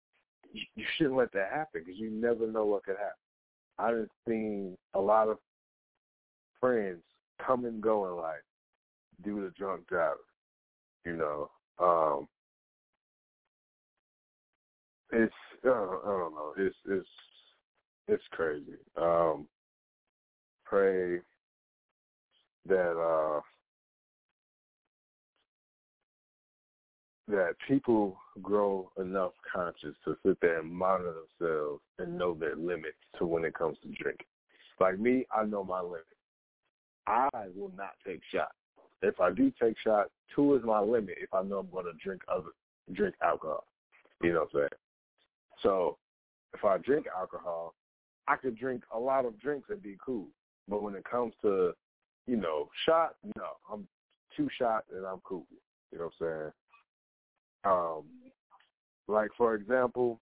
you shouldn't let that happen because you never know what could happen. I've seen a lot of friends come and go in life due to drunk driving. You know, um, it's I don't, I don't know. It's it's it's crazy. Um, pray that uh, that people grow enough conscious to sit there and monitor themselves and know their limits to when it comes to drinking. Like me, I know my limit. I will not take shots. If I do take shots, two is my limit if I know I'm going to drink other drink alcohol. You know what I'm saying? So if I drink alcohol, I could drink a lot of drinks and be cool. But when it comes to, you know, shots, no. I'm two shots and I'm cool. You know what I'm saying? Um, like, for example,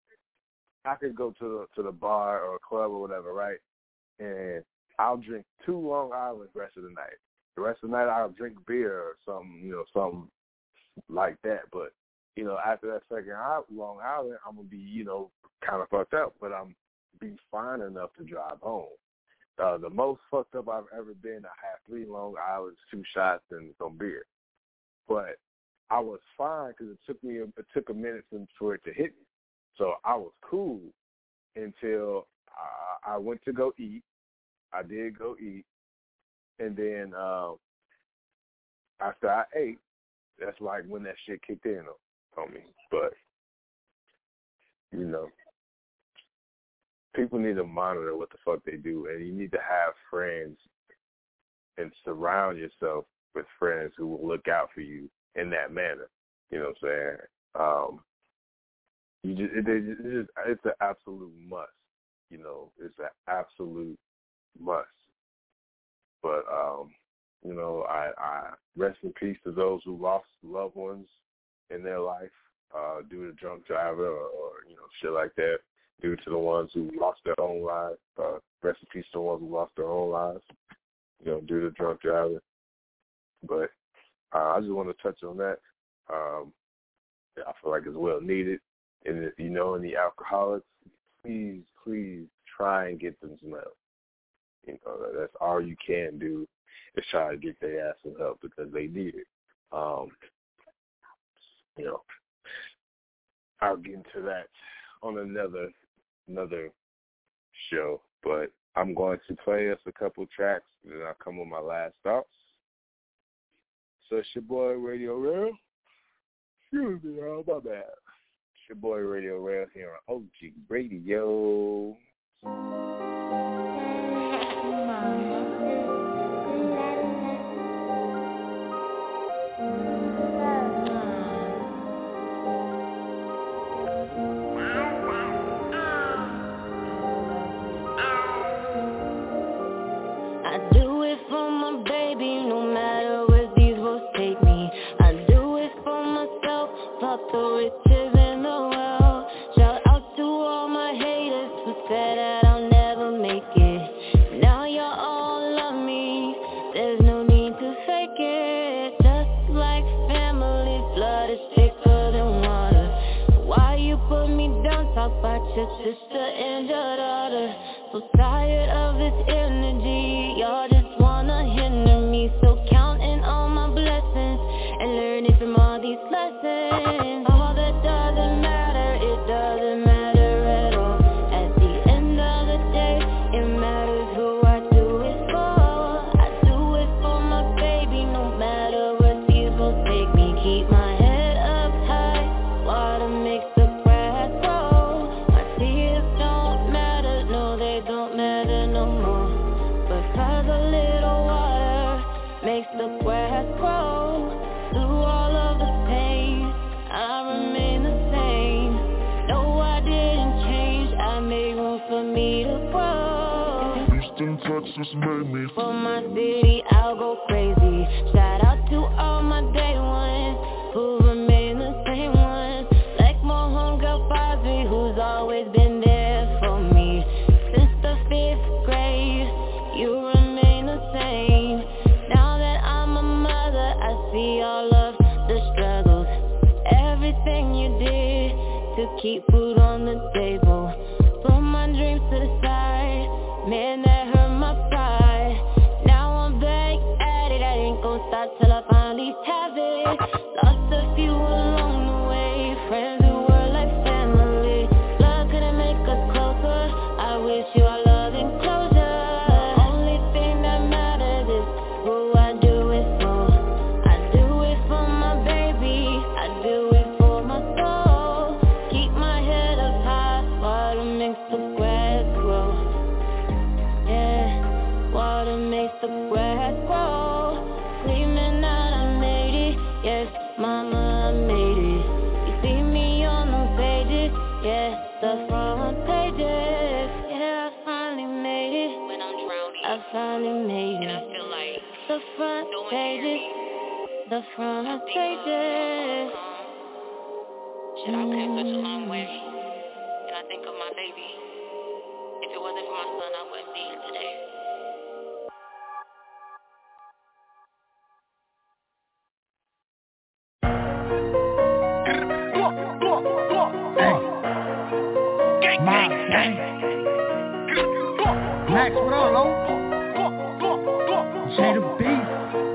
I could go to the, to the bar or a club or whatever, right? And I'll drink two Long Islands the rest of the night. The rest of the night I'll drink beer or something, you know, something like that. But, you know, after that second Long Island, I'm going to be, you know, kind of fucked up, but I'm be fine enough to drive home. Uh, the most fucked up I've ever been, I had three Long Islands, two shots, and some beer. But I was fine because it took me, it took a minute for it to hit me. So I was cool until I, I went to go eat. I did go eat. And then uh, after I ate, that's like when that shit kicked in on me. But, you know, people need to monitor what the fuck they do. And you need to have friends and surround yourself with friends who will look out for you in that manner. You know what I'm saying? Um, you just, it, it just, it's an absolute must. You know, it's an absolute must. But, um, you know, I, I rest in peace to those who lost loved ones in their life uh, due to drunk driving or, or, you know, shit like that, due to the ones who lost their own lives. Uh, rest in peace to the ones who lost their own lives, you know, due to drunk driving. But uh, I just want to touch on that. Um, I feel like it's well needed. And if you know any alcoholics, please, please try and get them some help. You know, that's all you can do is try to get their ass some help because they need it. Um, you know, I'll get into that on another another show. But I'm going to play us a couple tracks, and then I'll come with my last thoughts. So it's your boy Radio Rail. Excuse me, oh, my bad. It's your boy Radio Rail here on O G Radio. Sister and your daughter, so tired of this energy. Y'all just wanna hinder me, so counting all my blessings and learning from all these lessons. All that doesn't matter, it doesn't matter at all. At the end of the day, it matters who I do it for. I do it for my baby, no matter where these will take me. Keep my head up high, water makes the grass grow. Makes the grass grow. Through all of the pain, I remain the same. No, I didn't change, I made room for me to grow. Houston, Texas made me. For my city, I'll go crazy. Shout out to all my day ones who remain the same ones. Like my homegirl Fozzie, who's always been there for me. Since the fifth grade, you remain the same. See all of the struggles, everything you did to keep food on the table. Put my dreams to the side, man, that hurt my pride. Now I'm back at it, I ain't gon' stop till I finally have it. Lost a few along the way, friends who were like family. Love couldn't make us closer, I wish you all love and closure. Only thing that matters is who I do it for. The grass grow, screaming out I made it. Yes, mama, I made it. You see me on them pages, yeah, the front pages. Yeah, I finally made it. When I'm drowning, I finally made it. And I feel like the front no pages, the front pages. Shit, I came such a long way, and I think of my baby. If it wasn't for my son, I wouldn't be here today. My gang. Max, what up, Lo? J the Beast.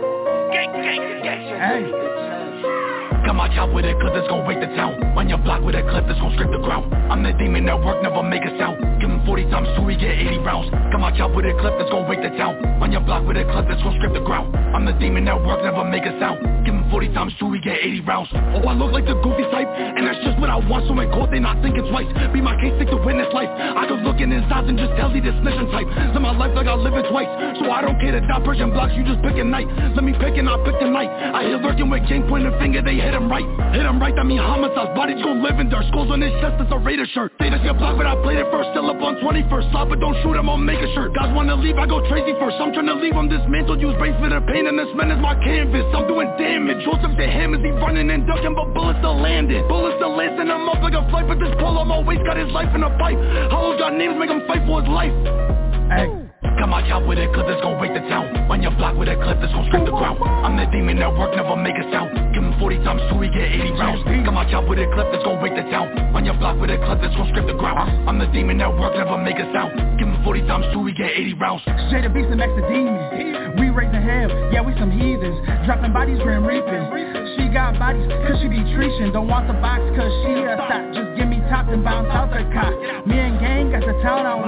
Hey. Come out chop with a clip that's gon' wake the town. On your block with a clip that's gon' scrape the ground. I'm the demon that work, never make a sound. Give him forty times two, we get eighty rounds. Come out chop with a clip that's gon' wake the town. On your block with a clip that's gon' scrape the ground. I'm the demon that work, never make a sound. Give him forty times two, we get eighty rounds. Oh, I look like the goofy type, and that's just what I want. So in court, they not thinking twice. Be my case, stick to witness life. I could look in his eyes and just tell he this mission type. Live my life like I live it twice. So I don't care to die Persian blocks, you just pick a night. Let me pick and I pick the night. I hear lurking with king pointing finger, they hit him right. Hit him right, that mean homicides, bodies gon' live in dirt. Skulls on his chest, it's a Raider shirt. They just get blocked, but I played it first. Still up on twenty-first, slap, but don't shoot him, I'll make a shirt. Guys wanna leave, I go crazy first. I'm trying to leave him dismantled, use brains for the pain, and this man is my canvas. I'm doing damage. Joseph the ham, is he running and ducking, but bullets still landed. Bullets still lancing him up like a flight, but this pole on my waist got his life in a pipe. Hollows got names, make him fight for his life. Hey. Come out chop with a clip that's gon' wake the town. On your block with a clip that's gon' scrape the ground. I'm the demon that work, never make a sound. Give him forty times two, we get eighty rounds. Come out chop with a clip that's gon' wake the town. On your block with a clip that's gon' scrape the ground. I'm the demon that work, never make a sound. Give him forty times two, we get eighty rounds. J the Beast and Max the Demon. We raising hell, yeah we some heathens. Dropping bodies, grim reaping. She got bodies cause she be treaching. Don't want the box cause she a thot. Just give me top and bounce out the cock. Me and gang got the town on lock.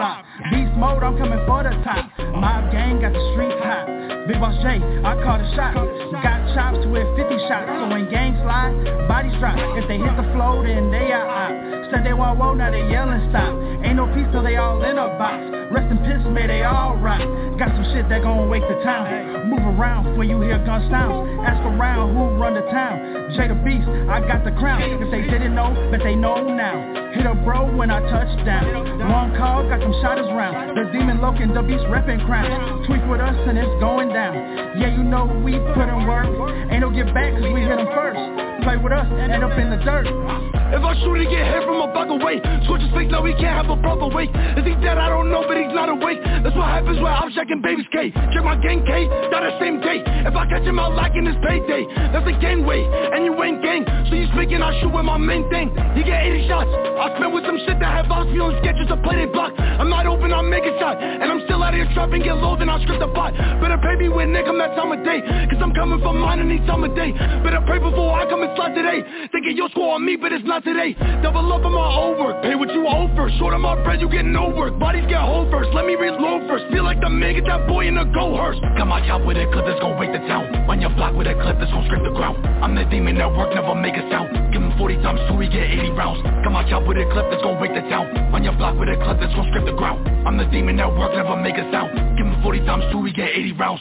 Beast mode, I'm coming for the top. Mob gang got the streets hot. Big Boss J, I call the shot. Got chops with fifty shots. So when gangs slide, bodies drop. If they hit the floor, then they are out. Said they want woe, now they yelling stop. Ain't no peace till they all in a box. Rest in piss, may they all rock. Got some shit that gon' wake the town. Move around when you hear gun sounds. Ask around who run the town. Jay the Beast, I got the crown. If they didn't know, but they know now. Hit a bro when I touch down. Long call, got them shotters round. The Demon Loke and the Beast reppin' crown. Tweak with us and it's going down. Yeah, you know we put in work. Ain't no get back cause we hit them first. Play with us, end up in the dirt. If I shoot and get hit from a block away, switch his face, no, he can't have a proper wake. Is he dead? I don't know, but he's not awake. That's what happens when I'm checking baby's K. Check my gang K, not the same day. If I catch him out lacking his payday, that's a gang way, and you ain't gang. So you speaking, I shoot with my main thing. You get eighty shots, I spent with some shit that have bounce feeling sketches to play they block. I'm not open, I make a shot, and I'm still out here trapping, get low, then I script the pot. Better pay me when nigga that time of day, cause I'm coming from mine and need time of day. Better pray before I come and slide today. Thinking you'll score on me, but it's not today. Double up on my old work, pay what you owe first. Short on my bread, you get no work. Bodies get hold first, let me reload first. Feel like the man, get that boy in a go hearse. Got my chop with a clip that's gon' wake the town. On your block with a clip that's gon' scrape the ground. I'm the demon that work, never make a sound. Give him forty times two, we get eighty rounds. Got my chop with a clip that's gon' wake the town. On your block with a clip that's gon' scrape the ground. I'm the demon that work, never make a sound. Give him forty times two, we get eighty rounds.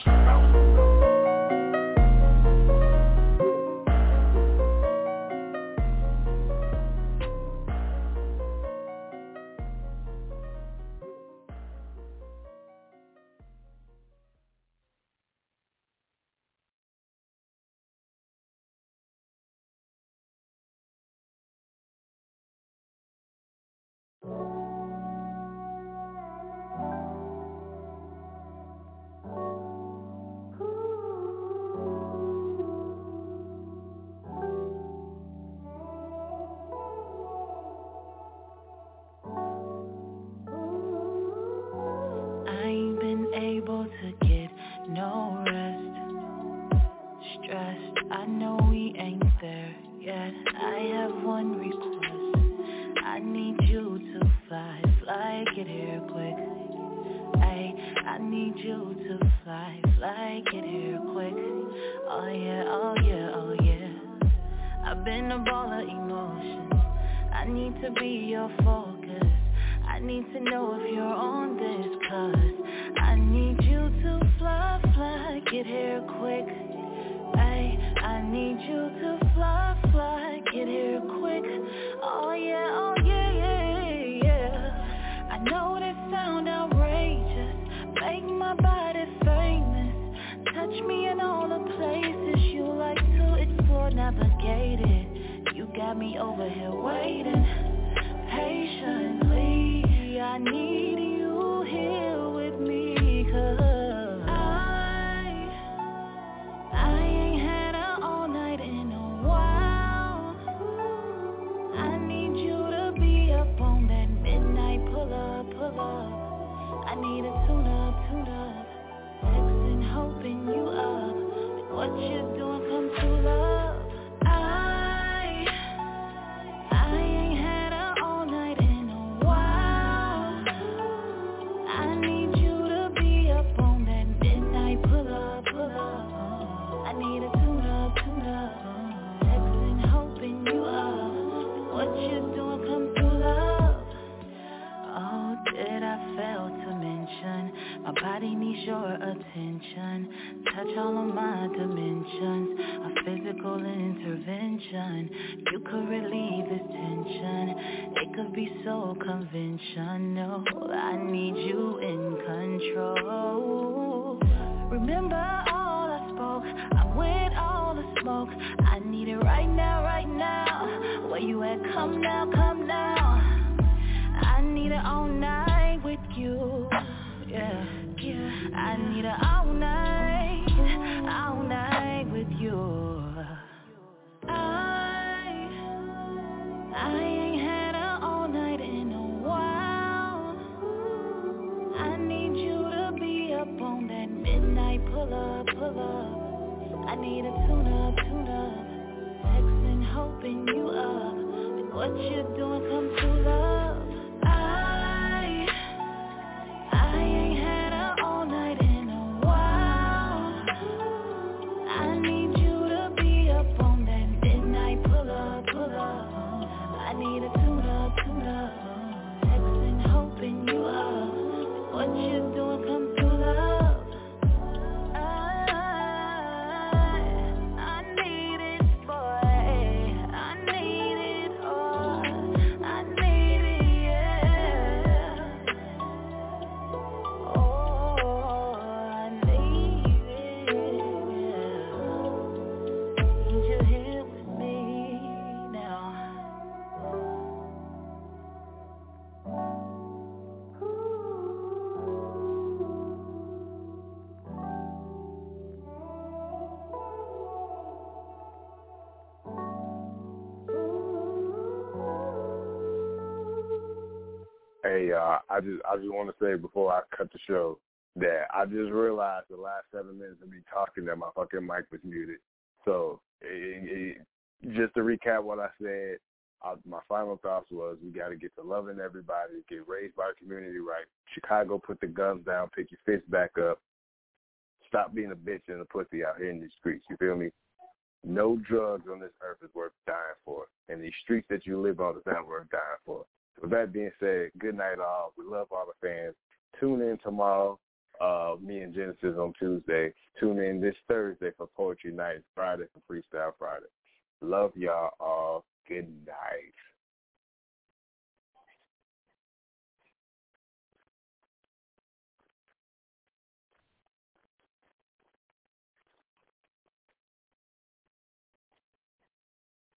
Hey, uh, I just I just want to say before I cut the show that I just realized the last seven minutes of me talking that my fucking mic was muted. So it, it, just to recap what I said, I, my final thoughts was we got to get to loving everybody, get raised by the community right. Chicago, put the guns down, pick your fists back up. Stop being a bitch and a pussy out here in these streets. You feel me? No drugs on this earth is worth dying for. And these streets that you live on is not worth dying for. With that being said, good night all. We love all the fans. Tune in tomorrow, uh, me and Genesis on Tuesday. Tune in this Thursday for Poetry Night, Friday for Freestyle Friday. Love y'all all. Good night.